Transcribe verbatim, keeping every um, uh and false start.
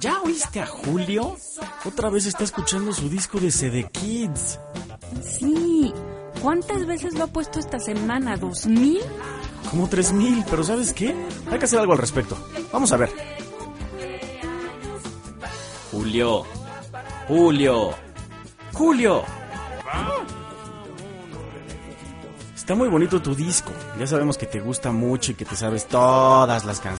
¿Ya oíste a Julio? Otra vez está escuchando su disco de C D Kids. Sí. ¿Cuántas veces lo ha puesto esta semana? ¿Dos mil? Como tres mil, pero ¿sabes qué? Hay que hacer algo al respecto. Vamos a ver. Julio. Julio. Julio. Está muy bonito tu disco. Ya sabemos que te gusta mucho y que te sabes todas las canciones.